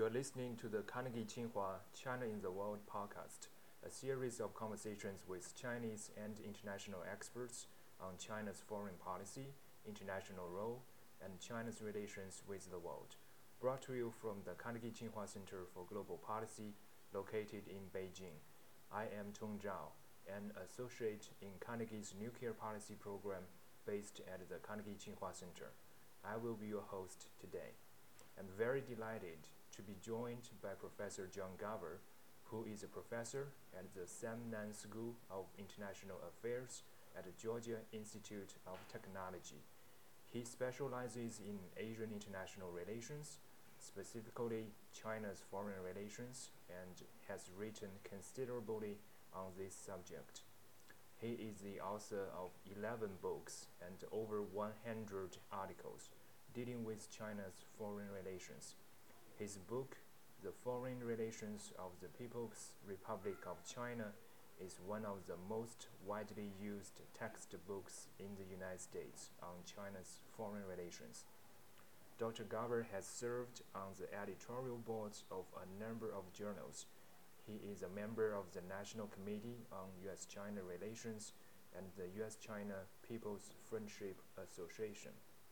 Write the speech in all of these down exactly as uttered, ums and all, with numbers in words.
You are listening to the Carnegie Tsinghua China in the World podcast, a series of conversations with Chinese and international experts on China's foreign policy, international role, and China's relations with the world. Brought to you from the Carnegie Tsinghua Center for Global Policy, located in Beijing. I am Tong Zhao, an associate in Carnegie's Nuclear Policy Program based at the Carnegie Tsinghua Center. I will be your host today. I'm very delighted to be joined by Professor John Garver, who is a professor at the Sam Nan School of International Affairs at the Georgia Institute of Technology. He specializes in Asian international relations, specifically China's foreign relations, and has written considerably on this subject. He is the author of eleven books and over one hundred articles dealing with China's foreign relations. His book, The Foreign Relations of the People's Republic of China, is one of the most widely used textbooks in the United States on China's foreign relations. Doctor Garver has served on the editorial boards of a number of journals. He is a member of the National Committee on U S China Relations and the U S China People's Friendship Association.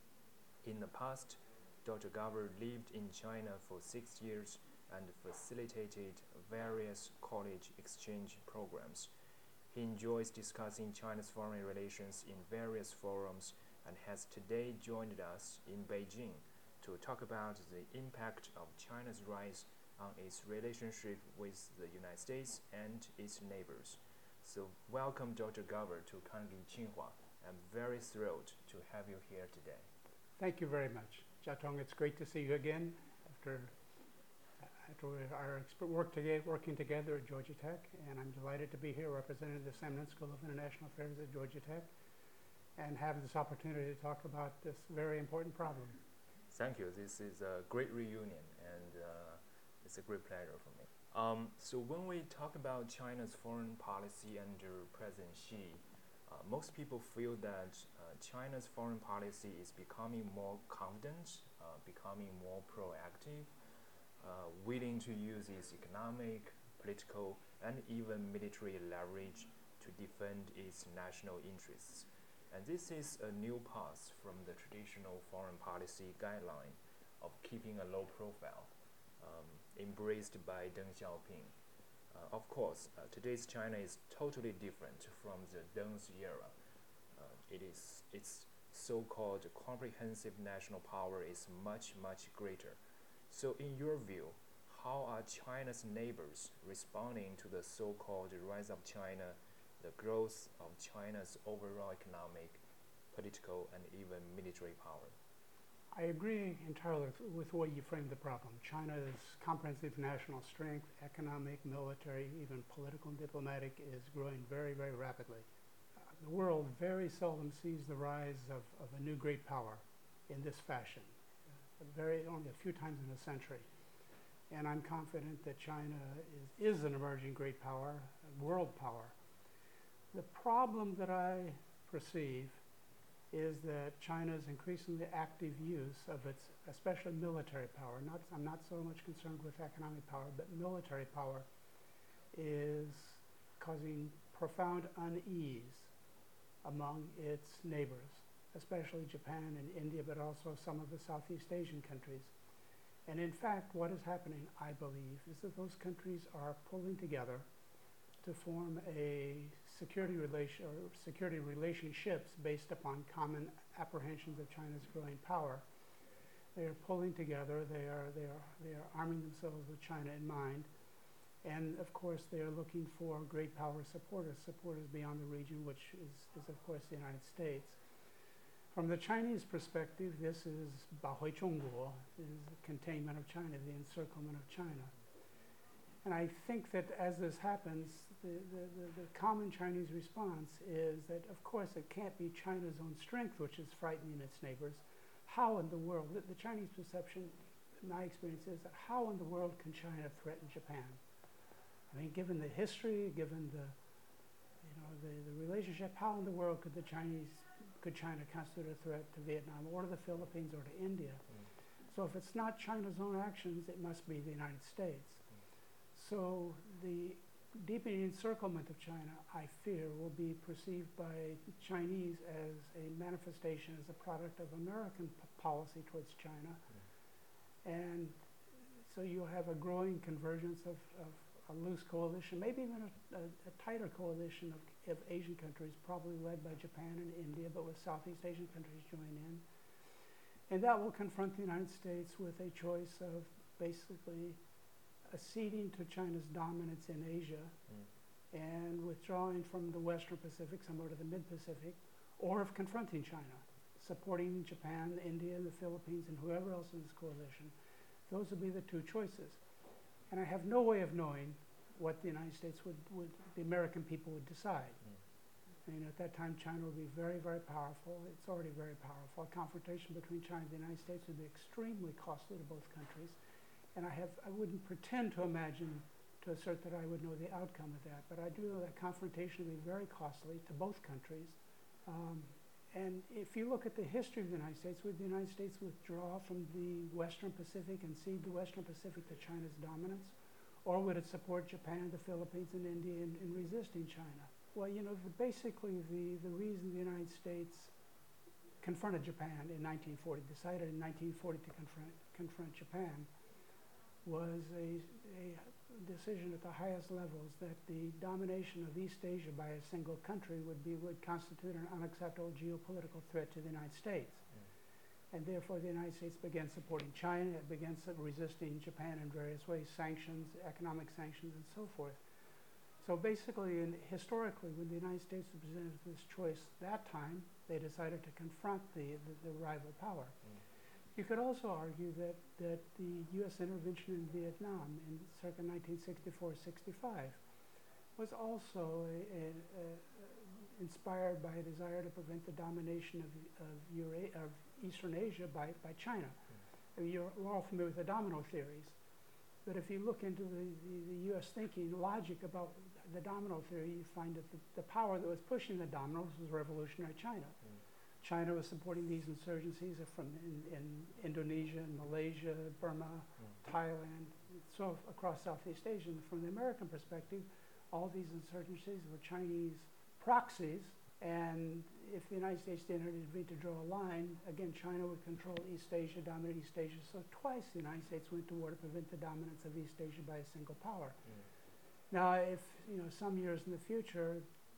In the past, Doctor Garver lived in China for six years and facilitated various college exchange programs. He enjoys discussing China's foreign relations in various forums and has today joined us in Beijing to talk about the impact of China's rise on its relationship with the United States and its neighbors. So welcome, Doctor Garver, to Carnegie Tsinghua. I'm very thrilled to have you here today. Thank you very much. Jiatong, it's great to see you again after, after our work together, working together at Georgia Tech, and I'm delighted to be here representing the Sam Nan School of International Affairs at Georgia Tech and have this opportunity to talk about this very important problem. Thank you. This is a great reunion, and uh, it's a great pleasure for me. Um, so when we talk about China's foreign policy under President Xi, uh, most people feel that uh, China's foreign policy is becoming more confident, uh, becoming more proactive, uh, willing to use its economic, political, and even military leverage to defend its national interests. And this is a new path from the traditional foreign policy guideline of keeping a low profile, um, embraced by Deng Xiaoping. Uh, of course, uh, today's China is totally different from the Deng's era. Uh, it is its so-called comprehensive national power is much, much greater. So in your view, how are China's neighbors responding to the so-called rise of China, the growth of China's overall economic, political, and even military power? I agree entirely with the way you framed the problem. China's comprehensive national strength, economic, military, even political and diplomatic, is growing very, very rapidly. Uh, the world very seldom sees the rise of, of a new great power in this fashion, uh, very only a few times in a century. And I'm confident that China is, is an emerging great power, a world power. The problem that I perceive is that China's increasingly active use of its, especially military power, not, I'm not so much concerned with economic power, but military power is causing profound unease among its neighbors, especially Japan and India, but also some of the Southeast Asian countries. And in fact, what is happening, I believe, is that those countries are pulling together to form a security relation or security relationships based upon common apprehensions of China's growing power. They are pulling together. They are they are they are arming themselves with China in mind, and of course they are looking for great power supporters, supporters beyond the region, which is is of course the United States. From the Chinese perspective, this is 保卫中国, is the containment of China, the encirclement of China. And I think that as this happens, the, the, the, the common Chinese response is that, of course, it can't be China's own strength which is frightening its neighbors. How in the world, the, the Chinese perception, in my experience, is that how in the world can China threaten Japan? I mean, given the history, given the, you know, the, the relationship, how in the world could the Chinese, could China constitute a threat to Vietnam or to the Philippines or to India? So if it's not China's own actions, it must be the United States. So the deepening encirclement of China, I fear, will be perceived by Chinese as a manifestation, as a product of American p policy towards China. Mm. And so you'll have a growing convergence of, of a loose coalition, maybe even a, a, a tighter coalition of, of Asian countries, probably led by Japan and India, but with Southeast Asian countries joining in. And that will confront the United States with a choice of basically acceding to China's dominance in Asia mm. and withdrawing from the Western Pacific, somewhere to the mid-Pacific, or of confronting China, supporting Japan, India, the Philippines, and whoever else in this coalition. Those would be the two choices. And I have no way of knowing what the United States would, would the American people would decide. Mm. And at that time, China would be very, very powerful. It's already very powerful. A confrontation between China and the United States would be extremely costly to both countries. And I, have, I wouldn't pretend to imagine, to assert that I would know the outcome of that, but I do know that confrontation would be very costly to both countries. Um, and if you look at the history of the United States, would the United States withdraw from the Western Pacific and cede the Western Pacific to China's dominance? Or would it support Japan, the Philippines, and India in, in resisting China? Well, you know, the, basically the, the reason the United States confronted Japan in nineteen forty, decided in nineteen forty to confront, confront Japan, was a, a decision at the highest levels that the domination of East Asia by a single country would be would constitute an unacceptable geopolitical threat to the United States. Mm. And therefore the United States began supporting China, it began resisting Japan in various ways, sanctions, economic sanctions, and so forth. So basically, in, historically, when the United States was presented with this choice that time, they decided to confront the, the, the rival power. Mm. You could also argue that, that the U S intervention in Vietnam in circa nineteen sixty-four sixty-five was also a, a, a inspired by a desire to prevent the domination of, of, Eura of Eastern Asia by, by China. Mm. I mean, you're, we're all familiar with the domino theories, but if you look into the, the, the U S thinking logic about the domino theory, you find that the, the power that was pushing the dominoes was revolutionary China. Mm. China was supporting these insurgencies from in, in Indonesia, Malaysia, Burma, mm. Thailand, so across Southeast Asia. And from the American perspective, all these insurgencies were Chinese proxies, and if the United States didn't intervene to draw a line, again, China would control East Asia, dominate East Asia. So twice the United States went to war to prevent the dominance of East Asia by a single power. Mm. Now, if you know some years in the future,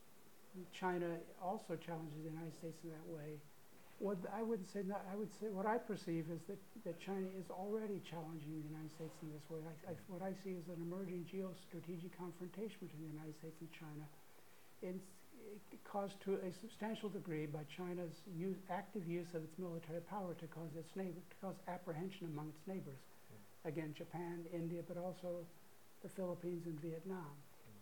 China also challenges the United States in that way. What I wouldn't say that, I would say what I perceive is that, that China is already challenging the United States in this way. I, I, what I see is an emerging geostrategic confrontation between the United States and China, in, caused to a substantial degree by China's use, active use of its military power to cause its neighbor, to cause apprehension among its neighbors. Mm. Again, Japan, India, but also the Philippines and Vietnam.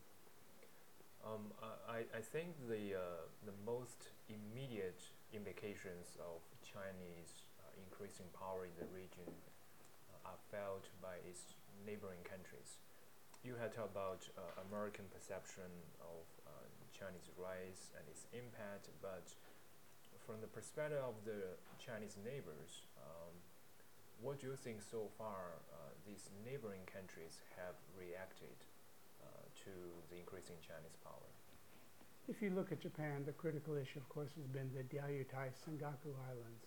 Um, I, I think the, uh, the most immediate implications of Chinese uh, increasing power in the region uh, are felt by its neighboring countries. You had talked about uh, American perception of uh, Chinese rise and its impact, but from the perspective of the Chinese neighbors, um, what do you think so far uh, these neighboring countries have reacted to the increasing Chinese power? If you look at Japan, the critical issue, of course, has been the Diaoyutai Sengaku Islands.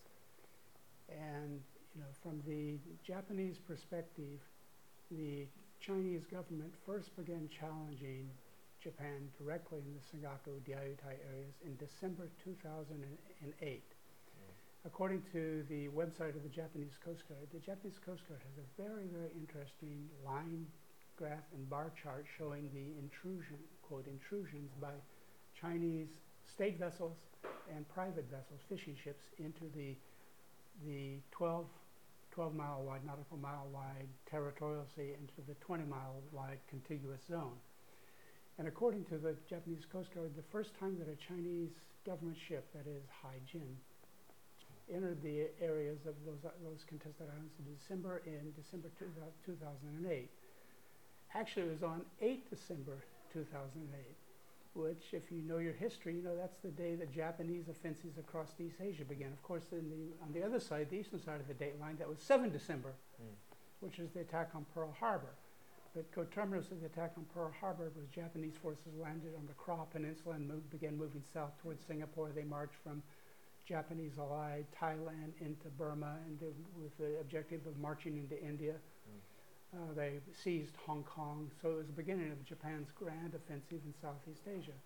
And you know, from the Japanese perspective, the Chinese government first began challenging Japan directly in the Sengaku Diaoyutai areas in December two thousand eight. Mm. According to the website of the Japanese Coast Guard, the Japanese Coast Guard has a very, very interesting line graph and bar chart showing the intrusion, quote, intrusions by Chinese state vessels and private vessels, fishing ships, into the the twelve, twelve mile wide, nautical mile wide territorial sea, into the twenty mile wide contiguous zone. And according to the Japanese Coast Guard, the first time that a Chinese government ship, that is Haijin, entered the areas of those, those contested islands in December, in December two thousand eight. Actually, it was on the eighth of December two thousand eight. which, if you know your history, you know that's the day the Japanese offensives across East Asia began. Of course, in the, on the other side, the eastern side of the date line, that was the seventh of December, mm. which is the attack on Pearl Harbor. But coterminous with the attack on Pearl Harbor was Japanese forces landed on the Kra Peninsula and moved, began moving south towards Singapore. They marched from Japanese allied Thailand into Burma, and they, with the objective of marching into India. Mm. Uh, they seized Hong Kong, so it was the beginning of Japan's grand offensive in Southeast Asia.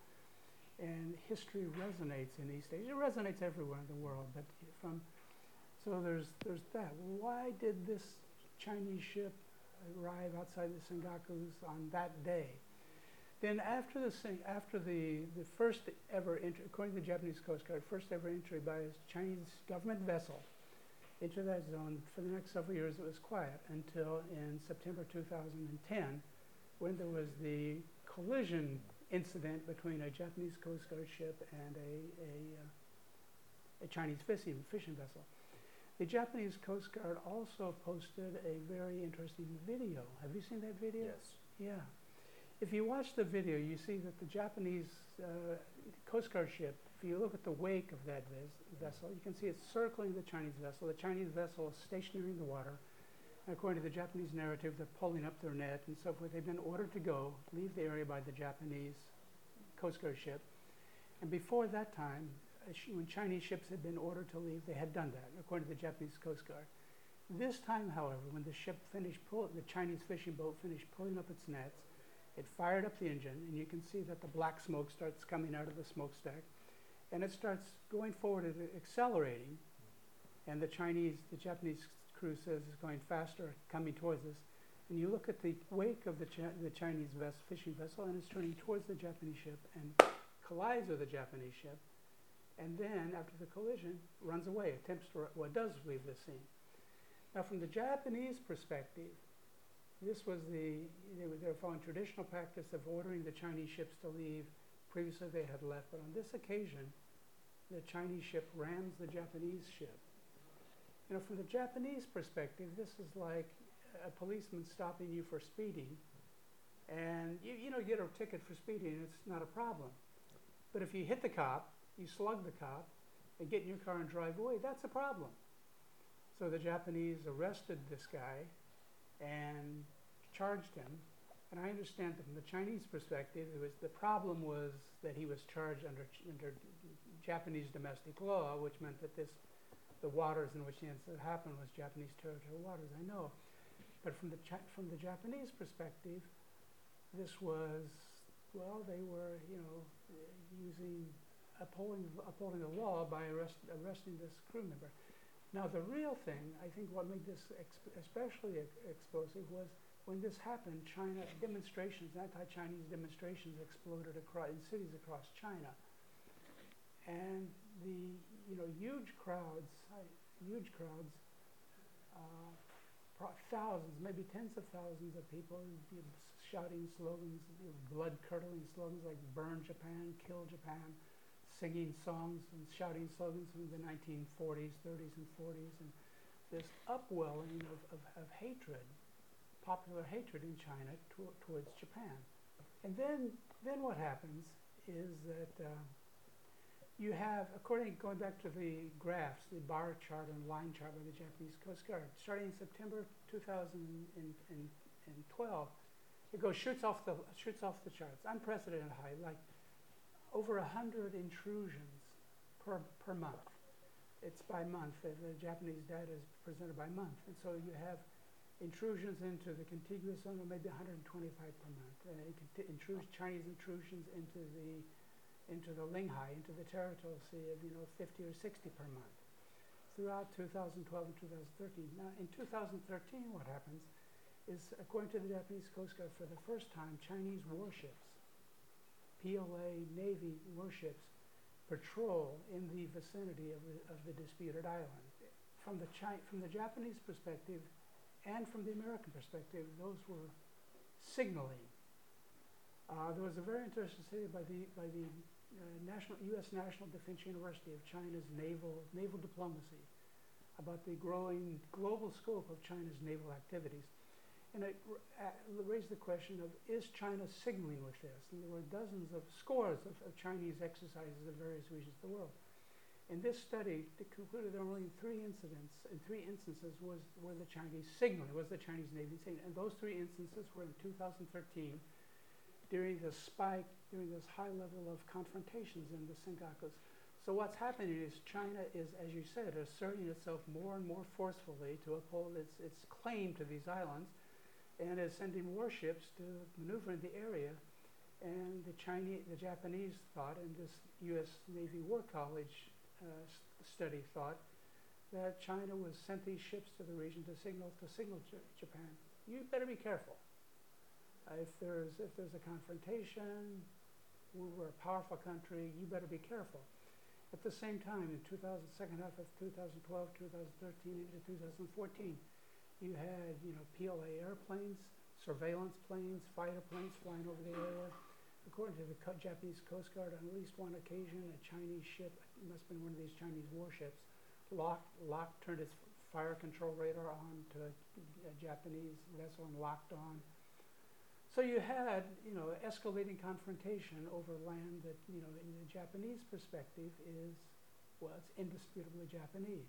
And history resonates in East Asia. It resonates everywhere in the world, but from, so there's, there's that. Why did this Chinese ship arrive outside the Sengakus on that day? Then after the, after the, the first ever entry, according to the Japanese Coast Guard, first ever entry by a Chinese government vessel into that zone, for the next several years it was quiet until in September two thousand ten, when there was the collision incident between a Japanese Coast Guard ship and a, a, uh, a Chinese fishing, fishing vessel. The Japanese Coast Guard also posted a very interesting video. Have you seen that video? Yes. Yeah. If you watch the video, you see that the Japanese uh, Coast Guard ship, if you look at the wake of that ves vessel, you can see it circling the Chinese vessel. The Chinese vessel is stationary in the water. And according to the Japanese narrative, they're pulling up their net and so forth. They've been ordered to go, leave the area by the Japanese Coast Guard ship. And before that time, uh, sh when Chinese ships had been ordered to leave, they had done that, according to the Japanese Coast Guard. This time, however, when the ship finished, pull the Chinese fishing boat finished pulling up its nets, it fired up the engine, and you can see that the black smoke starts coming out of the smokestack, and it starts going forward and accelerating, and the Chinese, the Japanese crew says it's going faster, coming towards us, and you look at the wake of the, Chi the Chinese ves fishing vessel, and it's turning towards the Japanese ship and collides with the Japanese ship, and then after the collision, runs away, attempts to, well, does leave the scene. Now from the Japanese perspective, this was the, they were, they were following traditional practice of ordering the Chinese ships to leave. Previously they had left, but on this occasion, the Chinese ship rams the Japanese ship. You know, from the Japanese perspective, this is like a policeman stopping you for speeding, and you, you know, get a ticket for speeding, it's not a problem. But if you hit the cop, you slug the cop, and get in your car and drive away, that's a problem. So the Japanese arrested this guy and charged him. And I understand that from the Chinese perspective, it was, the problem was that he was charged under, under Japanese domestic law, which meant that this, the waters in which the incident happened was Japanese territorial waters, I know. But from the, Chi from the Japanese perspective, this was, well, they were, you know, using, upholding, upholding the law by arrest, arresting this crew member. Now, the real thing, I think what made this exp especially ex explosive was when this happened, China demonstrations, anti-Chinese demonstrations exploded across, in cities across China. And the, you know, huge crowds, uh, huge crowds, uh, thousands, maybe tens of thousands of people you know, shouting slogans, you know, blood-curdling slogans like "Burn Japan," "Kill Japan," singing songs and shouting slogans from the nineteen forties, thirties, and forties, and this upwelling of, of, of hatred, popular hatred in China to, towards Japan. And then, then what happens is that uh, you have, according, going back to the graphs, the bar chart and line chart by the Japanese Coast Guard, starting in September two thousand twelve, it goes, shoots off the, shoots off the charts, unprecedented high, like over a hundred intrusions per, per month. It's by month. The, the Japanese data is presented by month. And so you have intrusions into the contiguous zone of maybe one hundred twenty-five per month. Uh, intrude, Chinese intrusions into the, into the Linghai, into the territorial sea of, you know, fifty or sixty per month throughout two thousand twelve and two thousand thirteen. Now, in two thousand thirteen, what happens is, according to the Japanese Coast Guard, for the first time, Chinese warships, P L A Navy warships, patrol in the vicinity of the, of the disputed island. From the, Chi from the Japanese perspective and from the American perspective, those were signaling. Uh, there was a very interesting study by the, by the uh, National, U S National Defense University of China's naval, naval diplomacy about the growing global scope of China's naval activities. And it r- a- raised the question of, is China signaling with this? And there were dozens of scores of, of Chinese exercises in various regions of the world. In this study, it concluded that only in three incidents, in three instances was were the Chinese signaling, was the Chinese Navy signaling. And those three instances were in two thousand thirteen, during the spike, during this high level of confrontations in the Senkakus. So what's happening is China is, as you said, asserting itself more and more forcefully to uphold its, its claim to these islands, and is sending warships to maneuver in the area. And the Chinese, the Japanese thought, and this U S Navy War College uh, study thought, that China was sent these ships to the region to signal to signal J Japan. You better be careful. Uh, if there's if there's a confrontation, we're a powerful country. You better be careful. At the same time, in two thousand, second half of two thousand twelve, two thousand thirteen, into two thousand fourteen, you had you know P L A airplanes, surveillance planes, fighter planes flying over the area. According to the co Japanese Coast Guard, on at least one occasion, a Chinese ship, it must have been one of these Chinese warships, locked, locked, turned its fire control radar on to a, a Japanese vessel and locked on. So you had, you know, escalating confrontation over land that, you know, in the Japanese perspective is, well, it's indisputably Japanese.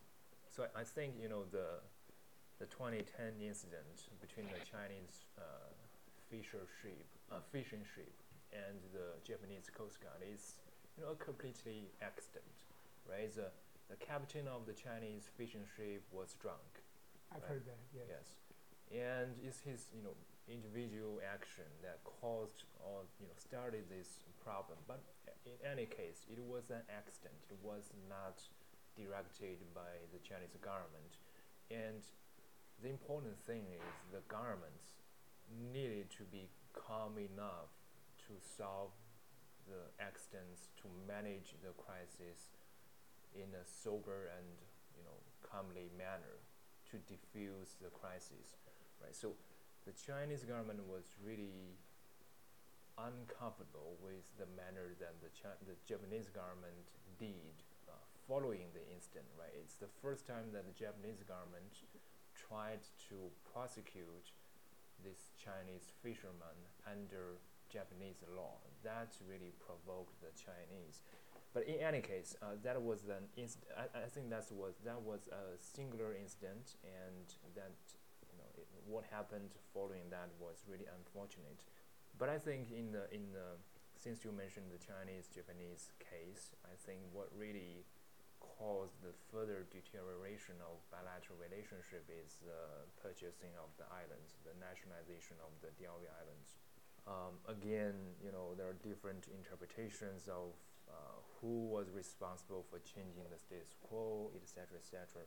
So I, I think, you know, the the twenty ten incident between the Chinese uh, fisher ship, uh, fishing ship and the Japanese Coast Guard is, you know, a completely accident, right? The, the captain of the Chinese fishing ship was drunk. I've right? heard that, yes. Yes. And it's his, you know, individual action that caused or, you know, started this problem. But in any case, it was an accident. It was not directed by the Chinese government. And the important thing is the governments needed to be calm enough to solve the accidents, to manage the crisis in a sober and, you know, calmly manner, to diffuse the crisis, right? So the Chinese government was really uncomfortable with the manner that the, Chi the Japanese government did uh, following the incident, right? It's the first time that the Japanese government tried to prosecute this Chinese fisherman under Japanese law. That really provoked the Chinese. But in any case, uh, that was an inc I, I think that was that was a singular incident, and that, you know, it, what happened following that was really unfortunate. But I think in the in the since you mentioned the Chinese-Japanese case, I think what really caused the further deterioration of bilateral relationship is the purchasing of the islands, the nationalization of the Diaoyu Islands. Um, again, you know, there are different interpretations of uh, who was responsible for changing the status quo, et cetera, et cetera.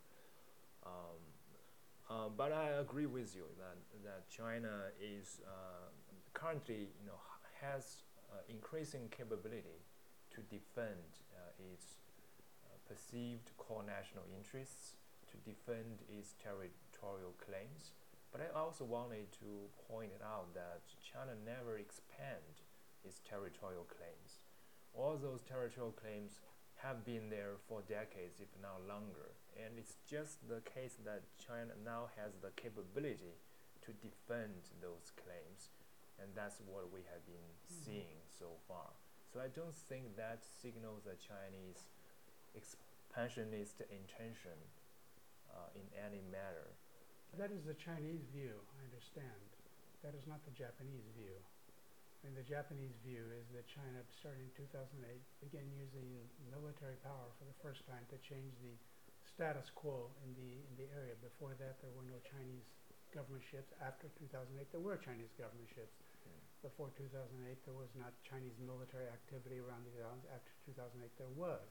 Um, uh, but I agree with you that that China is uh, currently, you know, has uh, increasing capability to defend uh, its perceived core national interests, to defend its territorial claims. But I also wanted to point out that China never expand its territorial claims. All those territorial claims have been there for decades, if not longer. And it's just the case that China now has the capability to defend those claims. And that's what we have been mm-hmm. seeing so far. So I don't think that signals a Chinese expansionist intention uh, in any matter. That is the Chinese view, I understand. That is not the Japanese view. I mean, the Japanese view is that China, starting in two thousand eight, began using military power for the first time to change the status quo in the in the area. Before that, there were no Chinese government ships. After two thousand eight, there were Chinese government ships. Mm. Before two thousand eight, there was not Chinese military activity around the islands. After two thousand eight, there was.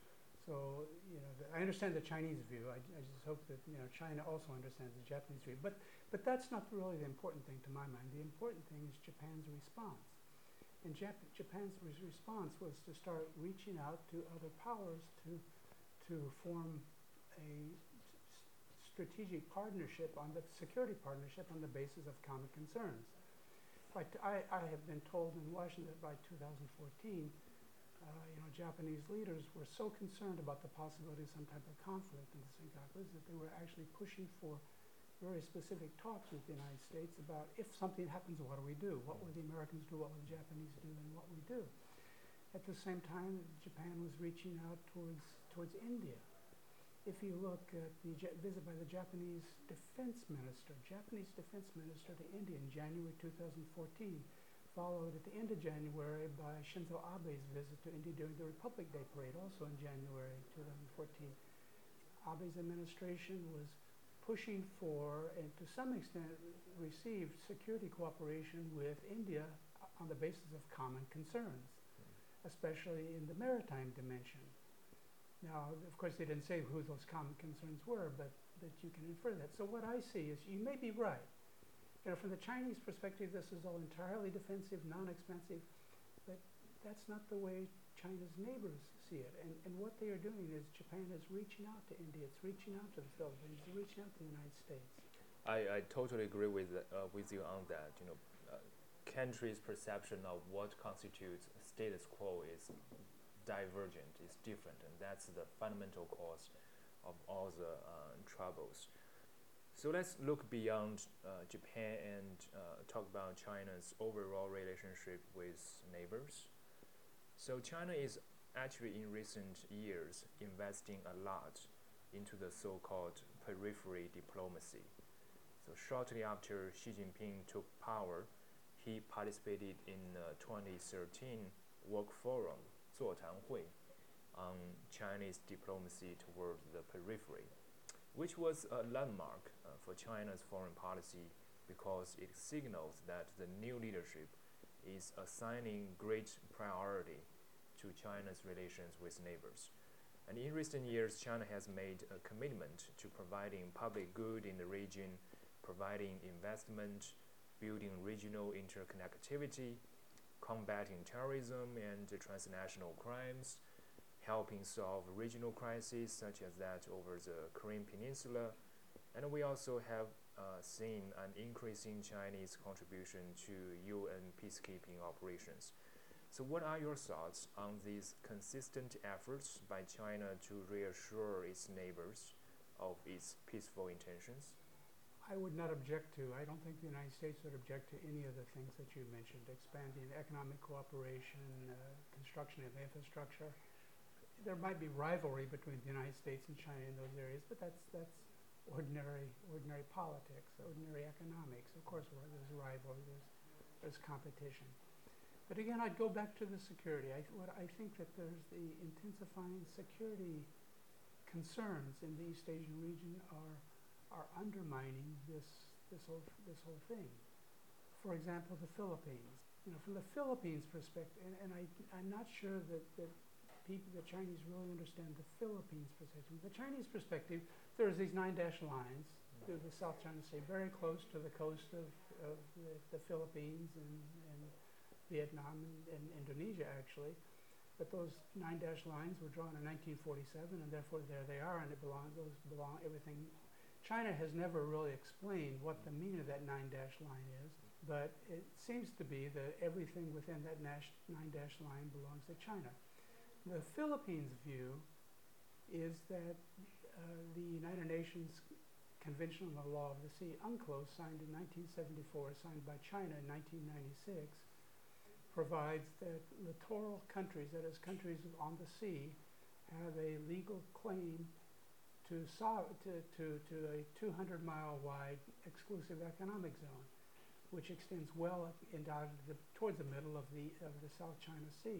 So, you know, the, I understand the Chinese view. I, I just hope that, you know, China also understands the Japanese view. But, but that's not really the important thing to my mind. The important thing is Japan's response. And Jap Japan's res response was to start reaching out to other powers to, to form a strategic partnership, on the security partnership on the basis of common concerns. But I, I have been told in Washington that by two thousand fourteen, Uh, you know, Japanese leaders were so concerned about the possibility of some type of conflict in the Senkakus that they were actually pushing for very specific talks with the United States about if something happens, what do we do? What will the Americans do? What will the Japanese do? And what we do? At the same time, Japan was reaching out towards towards India. If you look at the visit by the Japanese defense minister, Japanese defense minister to India in January two thousand fourteen, followed at the end of January by Shinzo Abe's visit to India during the Republic Day parade, also in January two thousand fourteen. Abe's administration was pushing for, and to some extent received, security cooperation with India on the basis of common concerns, especially in the maritime dimension. Now, of course, they didn't say who those common concerns were, but, but you can infer that. So what I see is, you may be right. You know, from the Chinese perspective, this is all entirely defensive, non-expensive, but that's not the way China's neighbors see it. And, and what they are doing is Japan is reaching out to India, it's reaching out to the Philippines, it's reaching out to the United States. I, I totally agree with uh, with you on that. You know, uh, countries' perception of what constitutes status quo is divergent, is different, and that's the fundamental cause of all the uh, troubles. So let's look beyond uh, Japan and uh, talk about China's overall relationship with neighbors. So China is actually in recent years investing a lot into the so-called periphery diplomacy. So shortly after Xi Jinping took power, he participated in the twenty thirteen Work Forum, 座谈会, on Chinese diplomacy toward the periphery, which was a landmark uh, for China's foreign policy because it signals that the new leadership is assigning great priority to China's relations with neighbors. And in recent years, China has made a commitment to providing public good in the region, providing investment, building regional interconnectivity, combating terrorism and transnational crimes, helping solve regional crises such as that over the Korean Peninsula. And we also have uh, seen an increasing Chinese contribution to U N peacekeeping operations. So what are your thoughts on these consistent efforts by China to reassure its neighbors of its peaceful intentions? I would not object to, I don't think the United States would object to any of the things that you mentioned, expanding economic cooperation, uh, construction of infrastructure. There might be rivalry between the United States and China in those areas, but that's that's ordinary ordinary politics, ordinary economics. Of course, where there's rivalry, there's, there's competition. But again, I'd go back to the security. I, what I think that there's the intensifying security concerns in the East Asian region are are undermining this this whole this whole thing. For example, the Philippines. You know, from the Philippines perspective, and, and I I'm not sure that that people, the Chinese, really understand the Philippines perspective. From the Chinese perspective, there's these nine dash lines through the South China Sea, very close to the coast of of the, the Philippines and and Vietnam and, and Indonesia, actually. But those nine dash lines were drawn in nineteen forty-seven, and therefore there they are, and it belong, those belong, everything. China has never really explained what the meaning of that nine dash line is, but it seems to be that everything within that nine dash line belongs to China. The Philippines' view is that uh, the United Nations Convention on the Law of the Sea, UNCLOS, signed in nineteen seventy-four, signed by China in nineteen ninety-six, provides that littoral countries, that is countries on the sea, have a legal claim to, so, to, to, to a two hundred mile wide exclusive economic zone, which extends well up into the, towards the middle of the, of the South China Sea.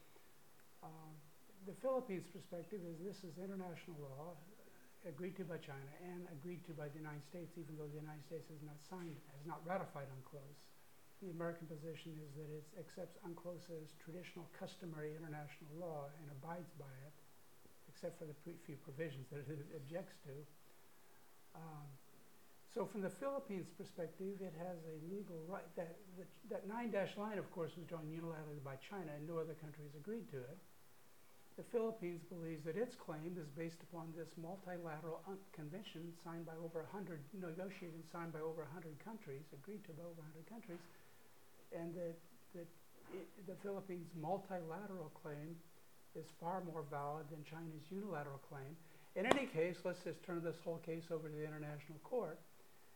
Uh, the Philippines' perspective is this is international law, agreed to by China and agreed to by the United States, even though the United States has not signed, has not ratified UNCLOS. The American position is that it accepts UNCLOS as traditional, customary international law and abides by it, except for the pre few provisions that it objects to. Um, so from the Philippines' perspective, it has a legal right. That, that, that nine dash line, of course, was drawn unilaterally by China, and no other country has agreed to it. The Philippines believes that its claim is based upon this multilateral convention signed by over one hundred, negotiated and signed by over one hundred countries, agreed to by over one hundred countries, and that, that it, the Philippines' multilateral claim is far more valid than China's unilateral claim. In any case, let's just turn this whole case over to the International Court.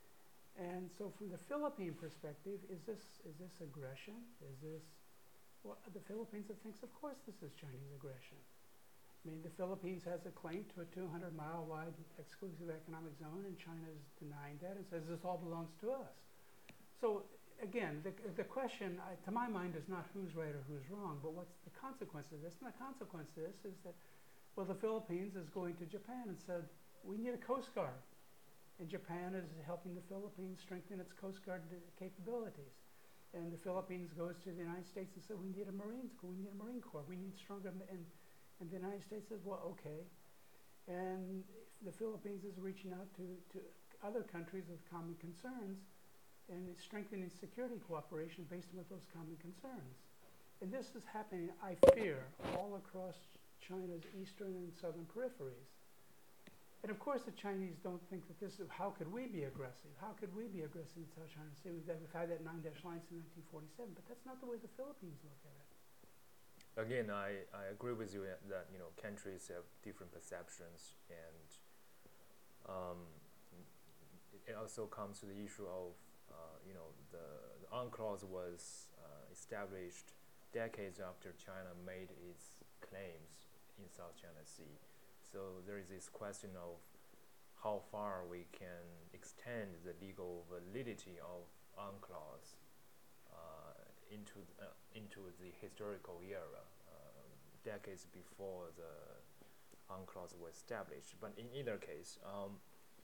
And so from the Philippine perspective, is this, is this aggression? Is this, well, the Philippines thinks, of course this is Chinese aggression. I mean, the Philippines has a claim to a two hundred mile wide exclusive economic zone, and China is denying that and says this all belongs to us. So again, the, the question, uh, to my mind, is not who's right or who's wrong, but what's the consequence of this? And the consequence of this is that, well, the Philippines is going to Japan and said, we need a Coast Guard. And Japan is helping the Philippines strengthen its Coast Guard capabilities. And the Philippines goes to the United States and said, we need a Marine Corps, we need a Marine Corps, we need stronger, and, and the United States says, well, okay. And the Philippines is reaching out to, to other countries with common concerns, and it's strengthening security cooperation based on those common concerns. And this is happening, I fear, all across China's eastern and southern peripheries. And of course the Chinese don't think that this is, how could we be aggressive? How could we be aggressive in South China Sea? We've, we've had that nine dash line since nineteen forty-seven, but that's not the way the Philippines look at it. Again, I, I agree with you that, you know, countries have different perceptions, and um, it also comes to the issue of, uh, you know, the, the UNCLOS was uh, established decades after China made its claims in South China Sea. So there is this question of how far we can extend the legal validity of UNCLOS uh, into th- uh, into the historical era, uh, decades before the UNCLOS was established. But in either case, um,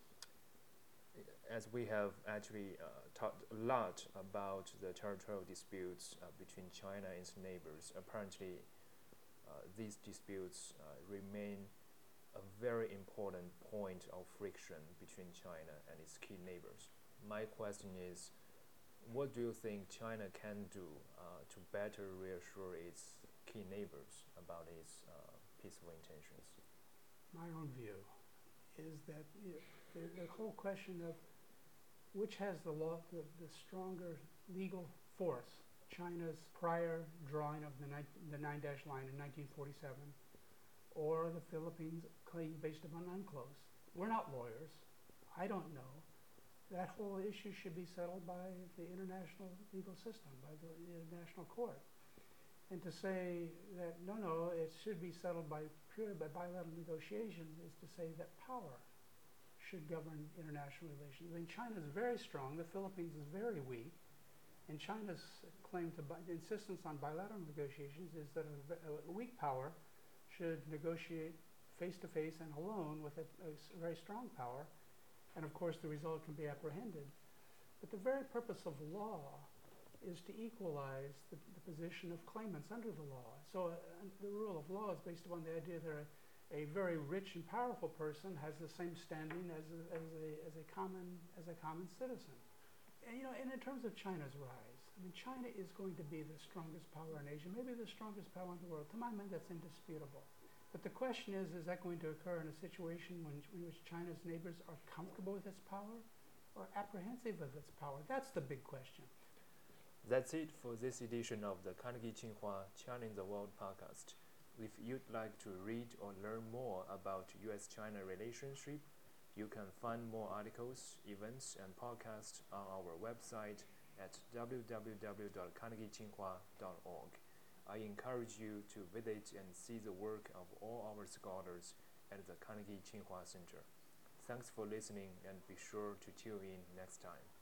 as we have actually uh, talked a lot about the territorial disputes uh, between China and its neighbors, apparently uh, these disputes uh, remain a very important point of friction between China and its key neighbors. My question is, what do you think China can do uh, to better reassure its key neighbors about its uh, peaceful intentions? My own view is that you know, the, the whole question of which has the law, the, the stronger legal force, China's prior drawing of the, ni- the nine dash line in nineteen forty-seven, or the Philippines claim based upon UNCLOS. We're not lawyers. I don't know. That whole issue should be settled by the international legal system, by the international court. And to say that, no, no, it should be settled by purely by bilateral negotiations is to say that power should govern international relations. I mean, China is very strong, the Philippines is very weak, and China's claim to, bi- insistence on bilateral negotiations is that a, a weak power should negotiate face-to-face and alone with a, a s- very strong power, and of course the result can be apprehended. But the very purpose of law is to equalize the, the position of claimants under the law. So uh, the rule of law is based upon the idea that a, a very rich and powerful person has the same standing as a, as a, as a, common, as a common citizen. And, you know, and in terms of China's rise, I mean, China is going to be the strongest power in Asia, maybe the strongest power in the world. To my mind, that's indisputable. But the question is, is that going to occur in a situation when, in which China's neighbors are comfortable with its power or apprehensive of its power? That's the big question. That's it for this edition of the Carnegie Tsinghua China in the World podcast. If you'd like to read or learn more about U S China relationship, you can find more articles, events, and podcasts on our website at w w w dot carnegie tsinghua dot org. I encourage you to visit and see the work of all our scholars at the Carnegie Tsinghua Center. Thanks for listening, and be sure to tune in next time.